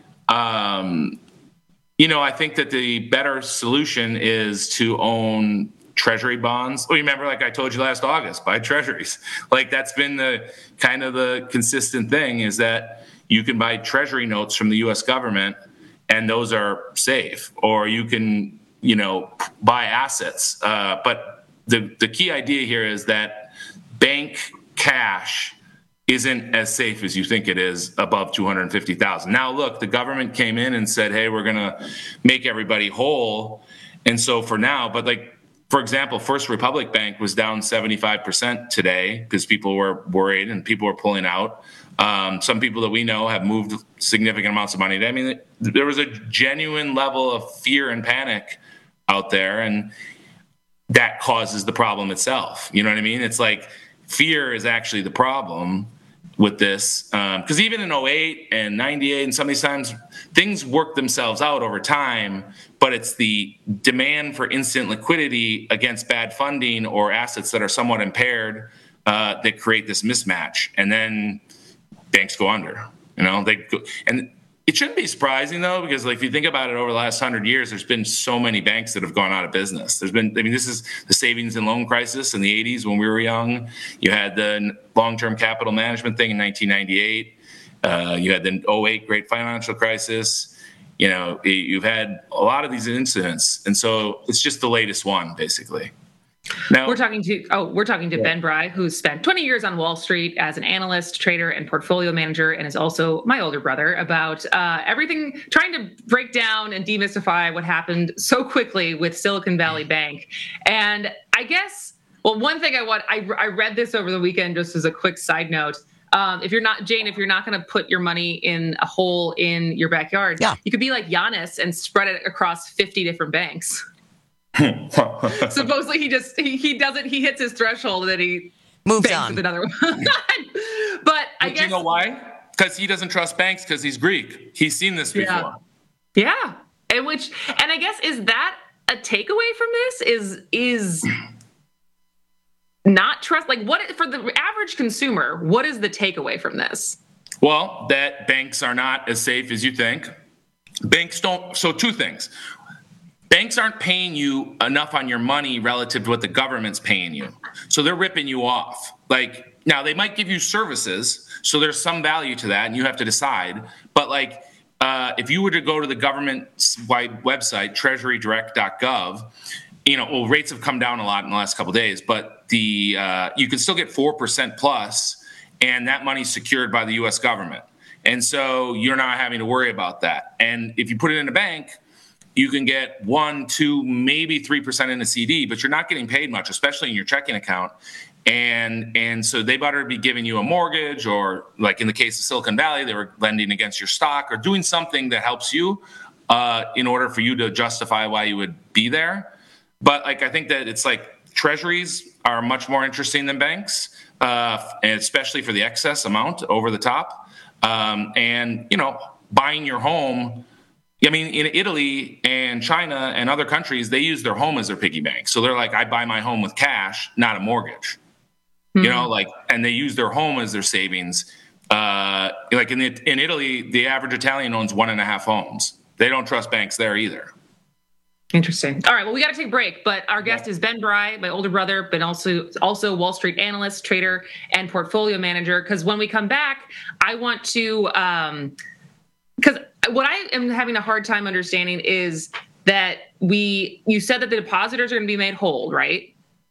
I think that the better solution is to own treasury bonds. Well, remember, like I told you last August, buy treasuries. That's been the kind of the consistent thing, is that you can buy treasury notes from the U.S. government, and those are safe. Or you can buy assets. But the key idea here is that bank cash isn't as safe as you think it is above $250,000. Now, look, the government came in and said, hey, we're going to make everybody whole. And so for now, but for example, First Republic Bank was down 75% today because people were worried and people were pulling out. Some people that we know have moved significant amounts of money. I mean, there was a genuine level of fear and panic out there, and that causes the problem itself. You know what I mean? It's like fear is actually the problem with this, because even in 08 and 98 and some of these times, things work themselves out over time, but it's the demand for instant liquidity against bad funding or assets that are somewhat impaired that create this mismatch, and then banks go under. And it shouldn't be surprising though, because like if you think about it, over the last 100 years, there's been so many banks that have gone out of business. This is the savings and loan crisis in the 80s when we were young. You had the long-term capital management thing in 1998. You had the 08 great financial crisis. You've had a lot of these incidents, and so it's just the latest one, basically. Now, we're talking to Ben Bry, who's spent 20 years on Wall Street as an analyst, trader, and portfolio manager, and is also my older brother, about everything, trying to break down and demystify what happened so quickly with Silicon Valley Bank. And I guess, one thing I read this over the weekend just as a quick side note. If you're not going to put your money in a hole in your backyard, you could be like Giannis and spread it across 50 different banks. Supposedly he hits his threshold and then he moves on with another one. But I guess, you know why? Because he doesn't trust banks because he's Greek. He's seen this before. Yeah. And I guess, is that a takeaway from this? Is not trust, like, what for the average consumer, what is the takeaway from this? Well, that banks are not as safe as you think. Banks don't. So two things. Banks aren't paying you enough on your money relative to what the government's paying you. So they're ripping you off. Like, now they might give you services, so there's some value to that, and you have to decide. But like, if you were to go to the government's website, treasurydirect.gov, rates have come down a lot in the last couple of days, but you can still get 4% plus, and that money's secured by the U.S. government. And so you're not having to worry about that. And if you put it in a bank, you can get 1, 2, maybe 3% in a CD, but you're not getting paid much, especially in your checking account. And so they better be giving you a mortgage, or like in the case of Silicon Valley, they were lending against your stock or doing something that helps you in order for you to justify why you would be there. But like, I think that it's like treasuries are much more interesting than banks, and especially for the excess amount over the top. And buying your home, I mean, in Italy and China and other countries, they use their home as their piggy bank. So they're like, I buy my home with cash, not a mortgage. Mm-hmm. And they use their home as their savings. Like in Italy, the average Italian owns 1.5 homes. They don't trust banks there either. Interesting. All right, well, we got to take a break, but our guest is Ben Bry, my older brother, but also Wall Street analyst, trader, and portfolio manager. Because when we come back, I want to, because what I am having a hard time understanding is that you said that the depositors are going to be made whole, right?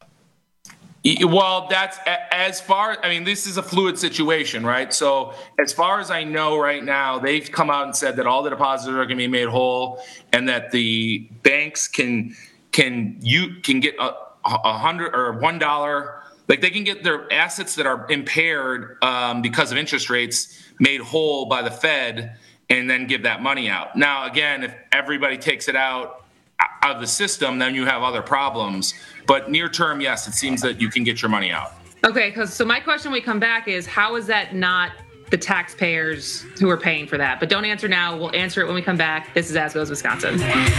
Well, that's as far, I mean, this is a fluid situation, right? So as far as I know right now, they've come out and said that all the depositors are going to be made whole, and that the banks can get $100 or $1, like they can get their assets that are impaired because of interest rates made whole by the Fed, and then give that money out. Now, again, if everybody takes it out of the system, then you have other problems. But near term, yes, it seems that you can get your money out. Okay, so my question when we come back is, how is that not the taxpayers who are paying for that? But don't answer now. We'll answer it when we come back. This is As Goes Wisconsin.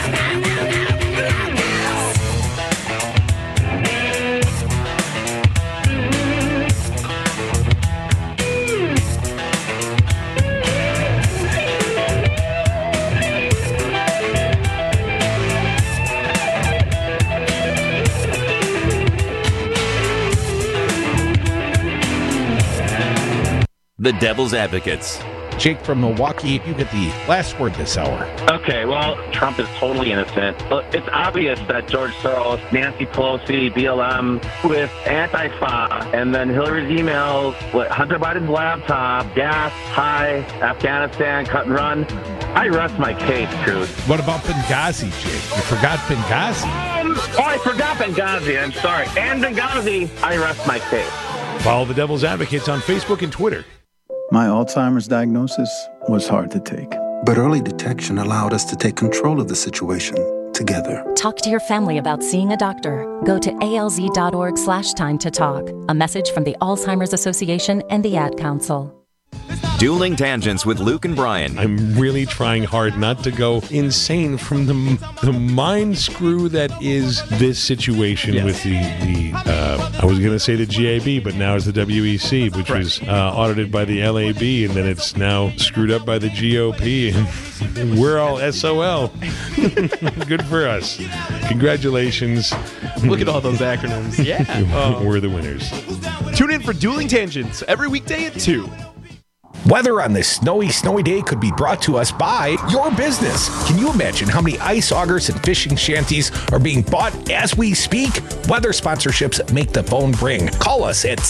The Devil's Advocates. Jake from Milwaukee, you get the last word this hour. Okay, well, Trump is totally innocent. It's obvious that George Soros, Nancy Pelosi, BLM with Antifa, and then Hillary's emails, Hunter Biden's laptop, gas, high, Afghanistan, cut and run. I rest my case, Truth. What about Benghazi, Jake? You forgot Benghazi. Oh, I forgot Benghazi. I'm sorry. And Benghazi, I rest my case. Follow the Devil's Advocates on Facebook and Twitter. My Alzheimer's diagnosis was hard to take, but early detection allowed us to take control of the situation together. Talk to your family about seeing a doctor. Go to alz.org/time to talk. A message from the Alzheimer's Association and the Ad Council. Dueling Tangents with Luke and Brian. I'm really trying hard not to go insane from the mind screw that is this situation with the I was going to say the GAB, but now it's the WEC, which was audited by the LAB, and then it's now screwed up by the GOP, and we're all SOL. Good for us. Congratulations. Look at all those acronyms. Yeah. We're the winners. Tune in for Dueling Tangents every weekday at 2. Weather on this snowy day could be brought to us by your business. Can you imagine how many ice augers and fishing shanties are being bought as we speak? Weather sponsorships make the phone ring. Call us at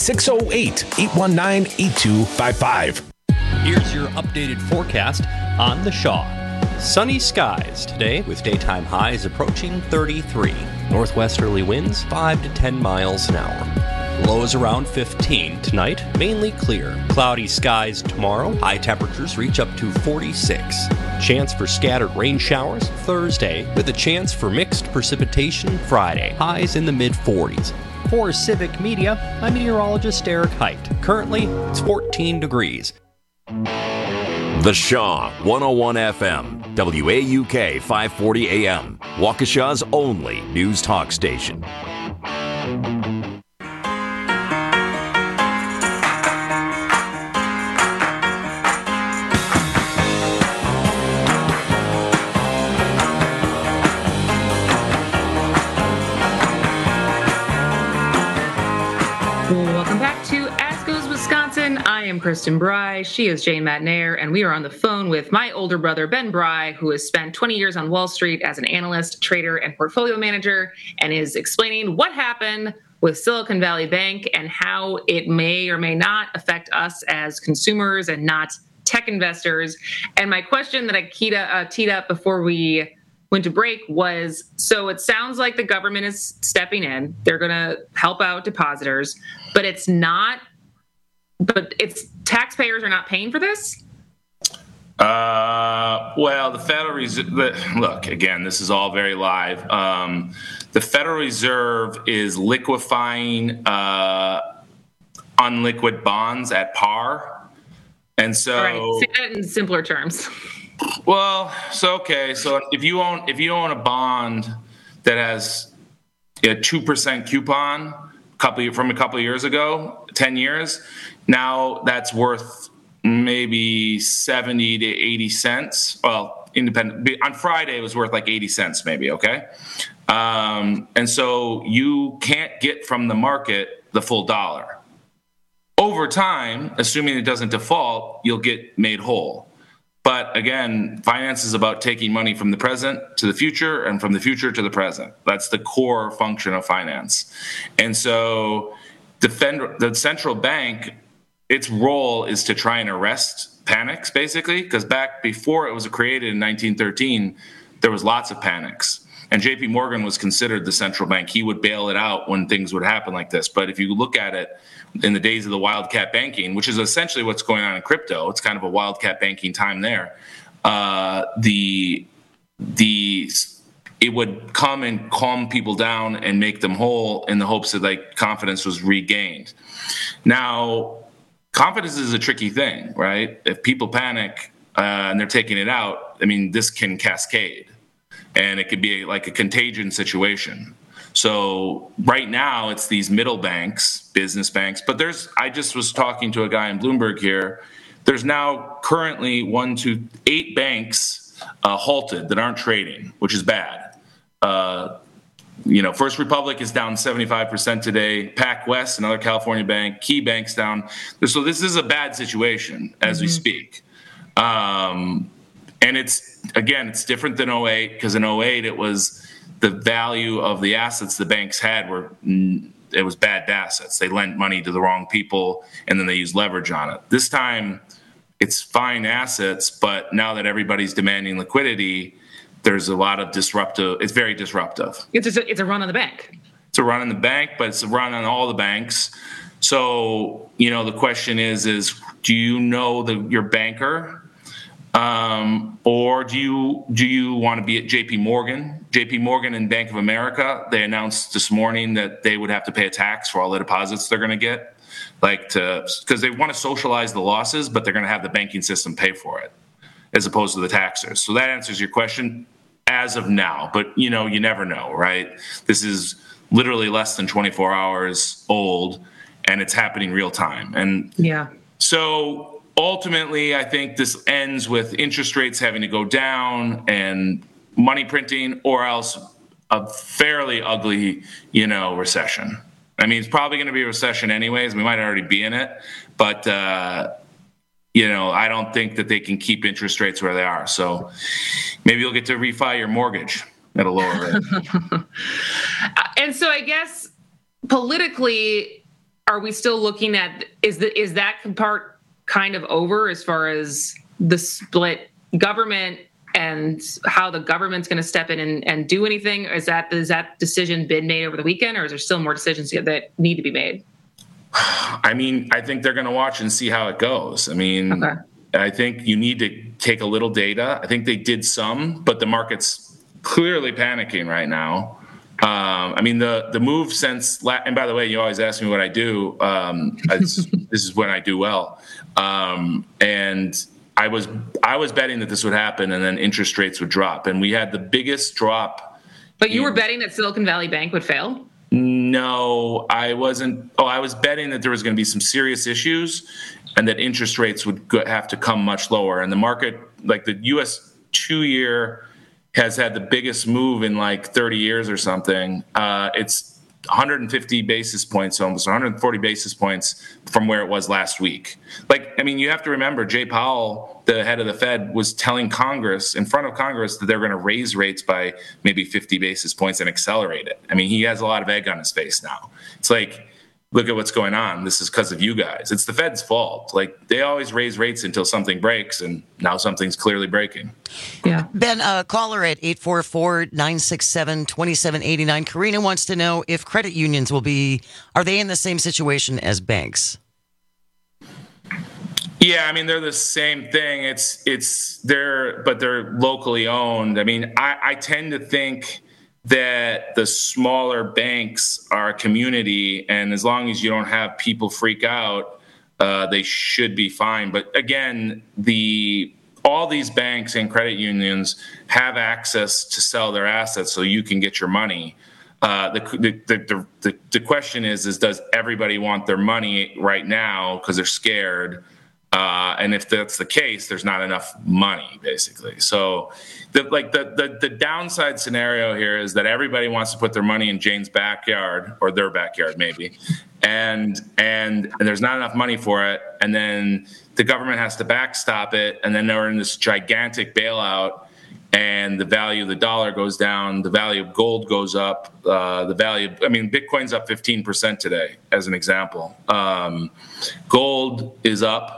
608-819-8255. Here's your updated forecast on the Shaw. Sunny skies today with daytime highs approaching 33. Northwesterly winds 5 to 10 miles an hour. Lows around 15 tonight, mainly clear. Cloudy skies tomorrow, high temperatures reach up to 46. Chance for scattered rain showers Thursday, with a chance for mixed precipitation Friday, highs in the mid-40s. For Civic Media, I'm meteorologist Eric Height. Currently, it's 14 degrees. The Shaw, 101 FM, WAUK 540 AM, Waukesha's only news talk station. Welcome back to Ask Goes Wisconsin. I am Kristen Bry. She is Jane Matnair, and we are on the phone with my older brother, Ben Bry, who has spent 20 years on Wall Street as an analyst, trader, and portfolio manager, and is explaining what happened with Silicon Valley Bank and how it may or may not affect us as consumers and not tech investors. And my question that I teed up before we went to break was, so it sounds like the government is stepping in. They're going to help out depositors, but it's taxpayers are not paying for this? Well, the Federal Reserve, look, again, this is all very live. The Federal Reserve is liquefying unliquid bonds at par. And so, all right, say that in simpler terms. Well, so if you own a bond that has a 2% coupon from a couple of years ago, 10 years, now that's worth maybe 70 to 80 cents. Well, independent on Friday it was worth like 80 cents maybe, okay? And so you can't get from the market the full dollar. Over time, assuming it doesn't default, you'll get made whole. But again, finance is about taking money from the present to the future and from the future to the present. That's the core function of finance. And so the central bank, its role is to try and arrest panics, basically, because back before it was created in 1913, there was lots of panics. And JP Morgan was considered the central bank. He would bail it out when things would happen like this. But if you look at it in the days of the wildcat banking, which is essentially what's going on in crypto, it's kind of a wildcat banking time there. It would come and calm people down and make them whole in the hopes that like confidence was regained. Now, confidence is a tricky thing, right? If people panic and they're taking it out, I mean, this can cascade. And it could be like a contagion situation. So right now it's these middle banks, business banks, but I just was talking to a guy in Bloomberg here. There's now currently 8 banks halted that aren't trading, which is bad. First Republic is down 75% today. PacWest, another California bank, Key Bank's down. So this is a bad situation as we speak. And it's different than 08, because in 08, it was the value of the assets the banks had it was bad assets. They lent money to the wrong people, and then they used leverage on it. This time, it's fine assets, but now that everybody's demanding liquidity, there's a lot of disruptive. It's very disruptive. It's a run on the bank. It's a run on the bank, but it's a run on all the banks. So, the question is do you know your banker? Or do you want to be at JP Morgan? JP Morgan and Bank of America, they announced this morning that they would have to pay a tax for all the deposits they're going to get, because they want to socialize the losses, but they're going to have the banking system pay for it as opposed to the taxers. So that answers your question as of now, but you never know, right? This is literally less than 24 hours old and it's happening real time. And yeah, so ultimately, I think this ends with interest rates having to go down and money printing, or else a fairly ugly, recession. I mean, it's probably going to be a recession anyways. We might already be in it, but I don't think that they can keep interest rates where they are. So maybe you'll get to refi your mortgage at a lower rate. And so I guess politically, are we still looking at is that part kind of over as far as the split government and how the government's going to step in and do anything? Is that decision been made over the weekend, or is there still more decisions that need to be made? I mean, I think they're going to watch and see how it goes. I mean, okay. I think you need to take a little data. I think they did some, but the market's clearly panicking right now. I mean, the move since, and by the way, you always ask me what I do. This is when I do well. And I was betting that this would happen and then interest rates would drop. And we had the biggest drop. But you were betting that Silicon Valley Bank would fail? No, I wasn't. I was betting that there was going to be some serious issues and that interest rates would have to come much lower. And the market, like the U.S. 2-year, has had the biggest move in like 30 years or something. It's 150 basis points, almost 140 basis points from where it was last week. You have to remember, Jay Powell, the head of the Fed, was telling Congress, in front of Congress, that they're going to raise rates by maybe 50 basis points and accelerate it. I mean, he has a lot of egg on his face now. It's like, look at what's going on. This is because of you guys. It's the Fed's fault. They always raise rates until something breaks, and now something's clearly breaking. Yeah. Ben, caller at 844-967-2789. Karina wants to know if credit unions are they in the same situation as banks? Yeah, I mean, they're the same thing. But they're locally owned. I mean, I tend to think that the smaller banks are a community, and as long as you don't have people freak out, they should be fine. But again, all these banks and credit unions have access to sell their assets so you can get your money. The question is does everybody want their money right now because they're scared? And if that's the case, there's not enough money, basically. So the downside scenario here is that everybody wants to put their money in Jane's backyard, or their backyard maybe, and there's not enough money for it. And then the government has to backstop it. And then they're in this gigantic bailout, and the value of the dollar goes down. The value of gold goes up. Bitcoin's up 15% today, as an example. Gold is up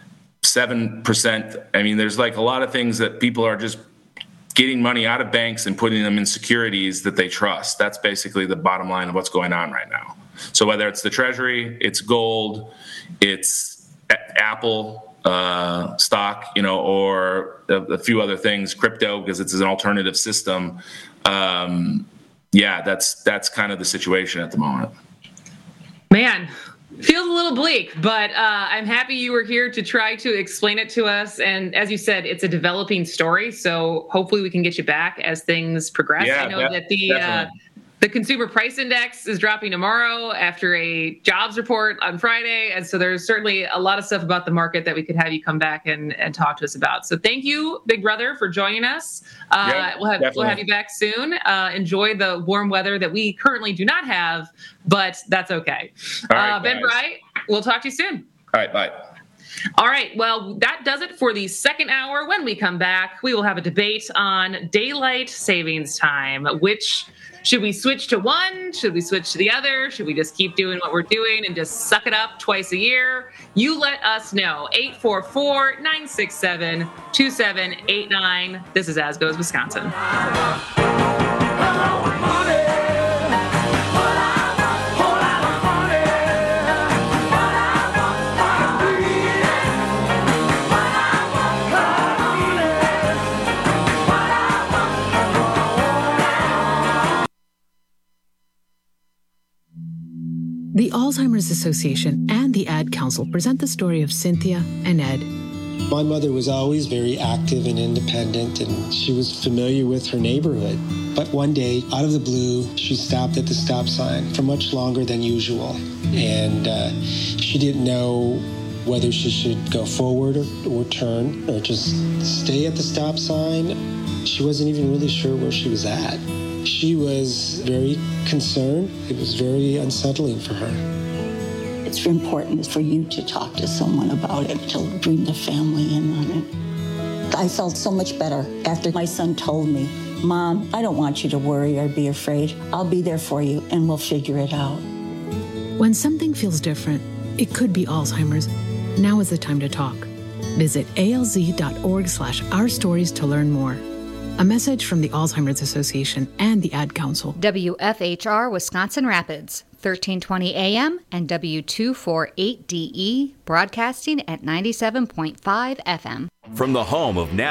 7%. I mean, there's a lot of things that people are just getting money out of banks and putting them in securities that they trust. That's basically the bottom line of what's going on right now. So whether it's the Treasury, it's gold, it's Apple stock, or a few other things, crypto, because it's an alternative system. That's kind of the situation at the moment. Man, feels a little bleak, but I'm happy you were here to try to explain it to us. And as you said, it's a developing story, so hopefully we can get you back as things progress. Yeah, I know that the consumer price index is dropping tomorrow after a jobs report on Friday. And so there's certainly a lot of stuff about the market that we could have you come back and talk to us about. So thank you, Big Brother, for joining us. We'll have you back soon. Enjoy the warm weather that we currently do not have, but that's okay. All right, Ben Bright, we'll talk to you soon. All right, bye. All right. Well, that does it for the second hour. When we come back, we will have a debate on daylight savings time, which Should we switch to one? Should we switch to the other? Should we just keep doing what we're doing and just suck it up twice a year? You let us know. 844-967-2789. This is As Goes Wisconsin. The Alzheimer's Association and the Ad Council present the story of Cynthia and Ed. My mother was always very active and independent, and she was familiar with her neighborhood. But one day, out of the blue, she stopped at the stop sign for much longer than usual. And she didn't know whether she should go forward or turn or just stay at the stop sign. She wasn't even really sure where she was at. She was very concerned. It was very unsettling for her. It's important for you to talk to someone about it, to bring the family in on it. I felt so much better after my son told me, Mom, I don't want you to worry or be afraid. I'll be there for you and we'll figure it out. When something feels different, it could be Alzheimer's. Now is the time to talk. Visit alz.org/ourstories to learn more. A message from the Alzheimer's Association and the Ad Council. WFHR Wisconsin Rapids, 1320 AM and W248DE, broadcasting at 97.5 FM. From the home of